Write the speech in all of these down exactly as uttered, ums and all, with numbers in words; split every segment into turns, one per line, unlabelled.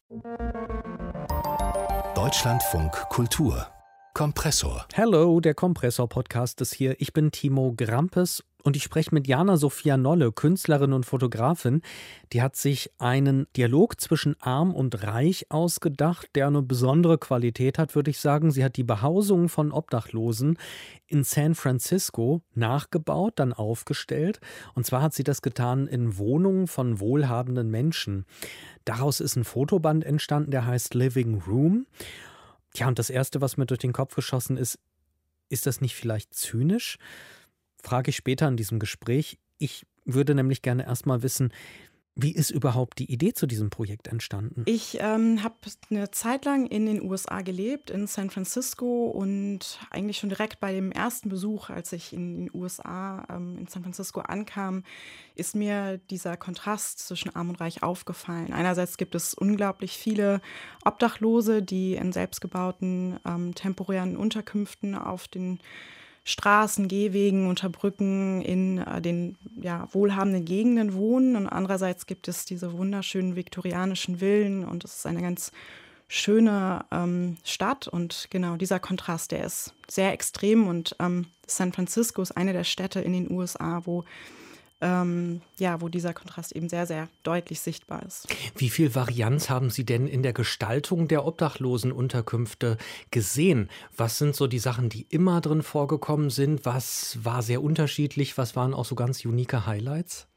Deutschlandfunk Kultur Kompressor.
Hallo, der Kompressor-Podcast ist hier. Ich bin Timo Grampes und ich spreche mit Jana Sophia Nolle, Künstlerin und Fotografin. Die hat sich einen Dialog zwischen Arm und Reich ausgedacht, der eine besondere Qualität hat, würde ich sagen. Sie hat die Behausung von Obdachlosen in San Francisco nachgebaut, dann aufgestellt. Und zwar hat sie das getan in Wohnungen von wohlhabenden Menschen. Daraus ist ein Fotoband entstanden, der heißt Living Room. Ja, und das Erste, was mir durch den Kopf geschossen ist, ist das nicht vielleicht zynisch? Frage ich später in diesem Gespräch. Ich würde nämlich gerne erstmal wissen, wie ist überhaupt die Idee zu diesem Projekt entstanden?
Ich ähm, habe eine Zeit lang in den U S A gelebt, in San Francisco, und eigentlich schon direkt bei dem ersten Besuch, als ich in den U S A, ähm, in San Francisco ankam, ist mir dieser Kontrast zwischen Arm und Reich aufgefallen. Einerseits gibt es unglaublich viele Obdachlose, die in selbstgebauten ähm, temporären Unterkünften auf den Straßen, Gehwegen, unter Brücken in äh, den ja, wohlhabenden Gegenden wohnen. Und andererseits gibt es diese wunderschönen viktorianischen Villen und es ist eine ganz schöne ähm, Stadt. Und genau dieser Kontrast, der ist sehr extrem. Und ähm, San Francisco ist eine der Städte in den U S A, wo Ähm, ja, wo dieser Kontrast eben sehr, sehr deutlich sichtbar ist.
Wie viel Varianz haben Sie denn in der Gestaltung der Obdachlosenunterkünfte gesehen? Was sind so die Sachen, die immer drin vorgekommen sind? Was war sehr unterschiedlich? Was waren auch so ganz unique Highlights?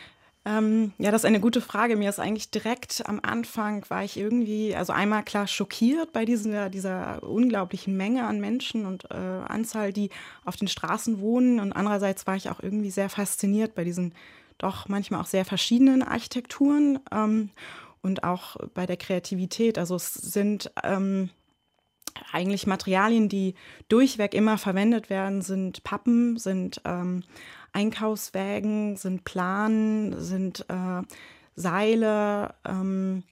Ähm, ja, das ist eine gute Frage. Mir ist eigentlich direkt am Anfang, war ich irgendwie, also einmal klar schockiert bei dieser, dieser unglaublichen Menge an Menschen und äh, Anzahl, die auf den Straßen wohnen. Und andererseits war ich auch irgendwie sehr fasziniert bei diesen doch manchmal auch sehr verschiedenen Architekturen ähm, und auch bei der Kreativität. Also es sind ähm, eigentlich Materialien, die durchweg immer verwendet werden, sind Pappen, sind ähm, Einkaufswägen, sind Planen, sind äh, Seile. Ähm,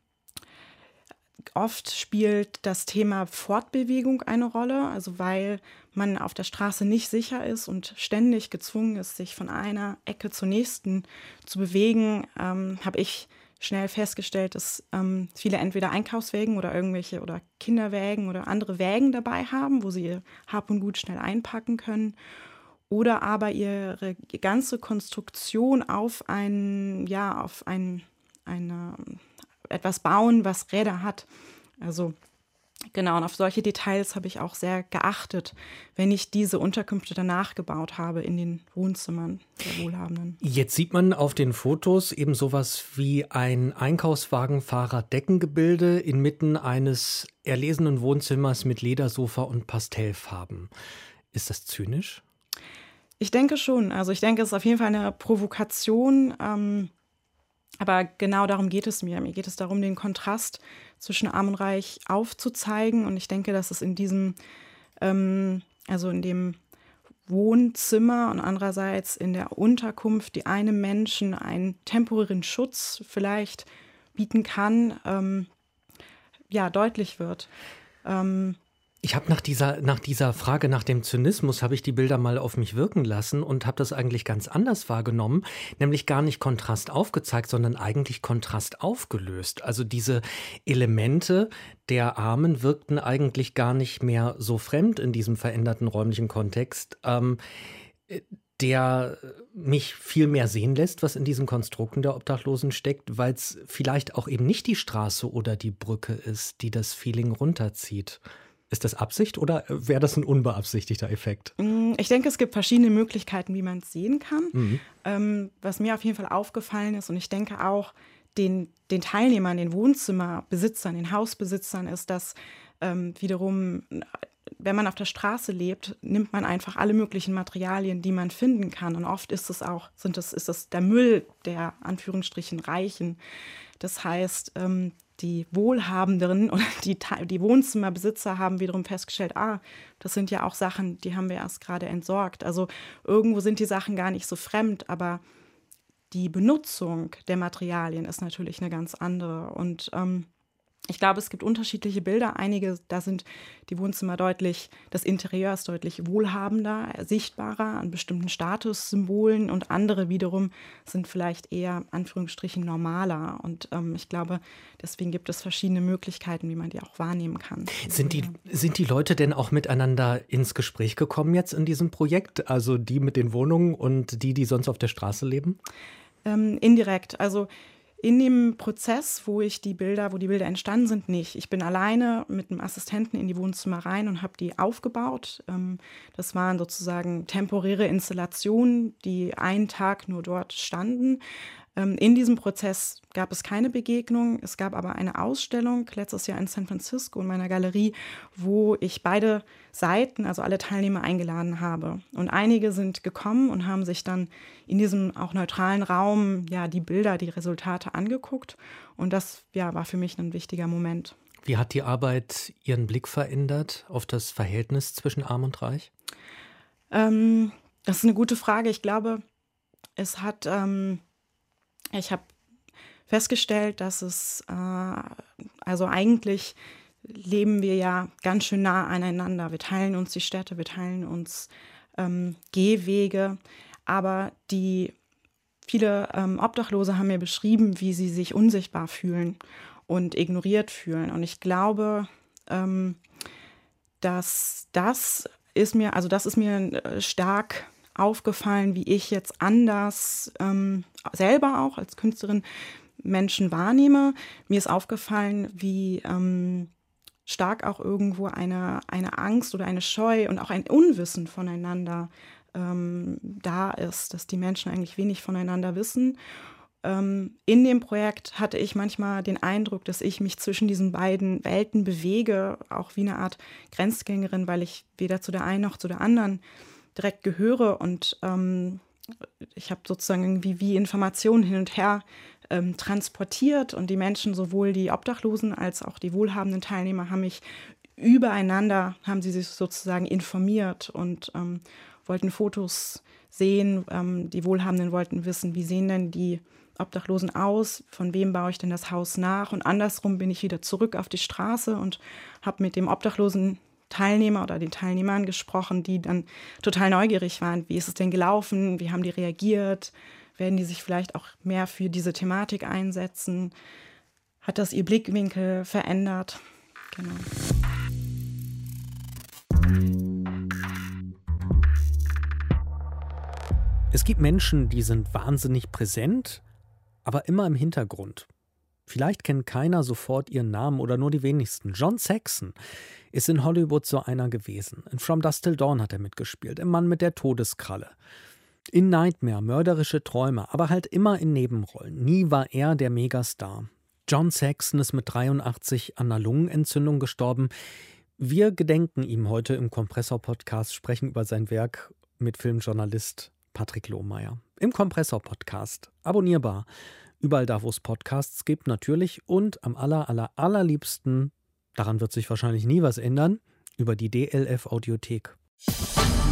oft spielt das Thema Fortbewegung eine Rolle, also weil man auf der Straße nicht sicher ist und ständig gezwungen ist, sich von einer Ecke zur nächsten zu bewegen, ähm, habe ich schnell festgestellt, dass ähm, viele entweder Einkaufswägen oder irgendwelche oder Kinderwägen oder andere Wägen dabei haben, wo sie ihr Hab und Gut schnell einpacken können. Oder aber ihre ganze Konstruktion auf ein, ja, auf ein, eine, etwas bauen, was Räder hat. Also genau, und auf solche Details habe ich auch sehr geachtet, wenn ich diese Unterkünfte danach gebaut habe in den Wohnzimmern der Wohlhabenden.
Jetzt sieht man auf den Fotos eben sowas wie ein Einkaufswagenfahrer-Deckengebilde inmitten eines erlesenen Wohnzimmers mit Ledersofa und Pastellfarben. Ist das zynisch?
Ich denke schon. Also ich denke, es ist auf jeden Fall eine Provokation. Ähm, aber genau darum geht es mir. Mir geht es darum, den Kontrast zwischen Arm und Reich aufzuzeigen. Und ich denke, dass es in diesem, ähm, also in dem Wohnzimmer und andererseits in der Unterkunft, die einem Menschen einen temporären Schutz vielleicht bieten kann, ähm, ja, deutlich wird. Ähm,
Ich habe nach dieser, nach dieser Frage nach dem Zynismus, habe ich die Bilder mal auf mich wirken lassen und habe das eigentlich ganz anders wahrgenommen, nämlich gar nicht Kontrast aufgezeigt, sondern eigentlich Kontrast aufgelöst. Also diese Elemente der Armen wirkten eigentlich gar nicht mehr so fremd in diesem veränderten räumlichen Kontext, ähm, der mich viel mehr sehen lässt, was in diesen Konstrukten der Obdachlosen steckt, weil es vielleicht auch eben nicht die Straße oder die Brücke ist, die das Feeling runterzieht. Ist das Absicht oder wäre das ein unbeabsichtigter Effekt?
Ich denke, es gibt verschiedene Möglichkeiten, wie man es sehen kann.
Mhm.
Ähm, was mir auf jeden Fall aufgefallen ist, und ich denke auch den, den Teilnehmern, den Wohnzimmerbesitzern, den Hausbesitzern, ist, dass ähm, wiederum, wenn man auf der Straße lebt, nimmt man einfach alle möglichen Materialien, die man finden kann. Und oft ist es auch, sind es, ist es der Müll der Anführungsstrichen Reichen. Das heißt, ähm, die Wohlhabenderen oder die, die Wohnzimmerbesitzer haben wiederum festgestellt, ah, das sind ja auch Sachen, die haben wir erst gerade entsorgt. Also irgendwo sind die Sachen gar nicht so fremd, aber die Benutzung der Materialien ist natürlich eine ganz andere. Und ähm, Ich glaube, es gibt unterschiedliche Bilder. Einige, da sind die Wohnzimmer deutlich, das Interieur ist deutlich wohlhabender, sichtbarer an bestimmten Statussymbolen und andere wiederum sind vielleicht eher, Anführungsstrichen, normaler. Und ähm, ich glaube, deswegen gibt es verschiedene Möglichkeiten, wie man die auch wahrnehmen kann.
Sind die, sind die Leute denn auch miteinander ins Gespräch gekommen jetzt in diesem Projekt? Also die mit den Wohnungen und die, die sonst auf der Straße leben?
Ähm, indirekt, also in dem Prozess, wo ich die Bilder, wo die Bilder entstanden sind, nicht. Ich bin alleine mit einem Assistenten in die Wohnzimmer rein und habe die aufgebaut. Das waren sozusagen temporäre Installationen, die einen Tag nur dort standen. In diesem Prozess gab es keine Begegnung. Es gab aber eine Ausstellung letztes Jahr in San Francisco in meiner Galerie, wo ich beide Seiten, also alle Teilnehmer, eingeladen habe. Und einige sind gekommen und haben sich dann in diesem auch neutralen Raum ja die Bilder, die Resultate angeguckt. Und das ja, war für mich ein wichtiger Moment.
Wie hat die Arbeit Ihren Blick verändert auf das Verhältnis zwischen Arm und Reich?
Ähm, das ist eine gute Frage. Ich glaube, es hat... Ähm, Ich habe festgestellt, dass es, äh, also eigentlich leben wir ja ganz schön nah aneinander. Wir teilen uns die Städte, wir teilen uns ähm, Gehwege, aber die viele ähm, Obdachlose haben mir beschrieben, wie sie sich unsichtbar fühlen und ignoriert fühlen. Und ich glaube, ähm, dass das ist mir, also das ist mir äh, stark aufgefallen, wie ich jetzt anders ähm, selber auch als Künstlerin Menschen wahrnehme. Mir ist aufgefallen, wie ähm, stark auch irgendwo eine, eine Angst oder eine Scheu und auch ein Unwissen voneinander ähm, da ist, dass die Menschen eigentlich wenig voneinander wissen. Ähm, in dem Projekt hatte ich manchmal den Eindruck, dass ich mich zwischen diesen beiden Welten bewege, auch wie eine Art Grenzgängerin, weil ich weder zu der einen noch zu der anderen direkt gehöre und ähm, ich habe sozusagen irgendwie wie Informationen hin und her ähm, transportiert und die Menschen, sowohl die Obdachlosen als auch die wohlhabenden Teilnehmer, haben mich übereinander, haben sie sich sozusagen informiert und ähm, wollten Fotos sehen. Ähm, die Wohlhabenden wollten wissen, wie sehen denn die Obdachlosen aus, von wem baue ich denn das Haus nach? Und andersrum bin ich wieder zurück auf die Straße und habe mit dem Obdachlosen Teilnehmer oder den Teilnehmern gesprochen, die dann total neugierig waren. Wie ist es denn gelaufen? Wie haben die reagiert? Werden die sich vielleicht auch mehr für diese Thematik einsetzen? Hat das ihr Blickwinkel verändert? Genau.
Es gibt Menschen, die sind wahnsinnig präsent, aber immer im Hintergrund. Vielleicht kennt keiner sofort ihren Namen oder nur die wenigsten. John Saxon ist in Hollywood so einer gewesen. In From Dusk Till Dawn hat er mitgespielt, im Mann mit der Todeskralle. In Nightmare, mörderische Träume, aber halt immer in Nebenrollen. Nie war er der Megastar. John Saxon ist mit dreiundachtzig an einer Lungenentzündung gestorben. Wir gedenken ihm heute im Kompressor-Podcast, sprechen über sein Werk mit Filmjournalist Patrick Lohmeier. Im Kompressor-Podcast, abonnierbar. Überall da, wo es Podcasts gibt, natürlich. Und am aller, aller, allerliebsten, daran wird sich wahrscheinlich nie was ändern, über die D L F-Audiothek.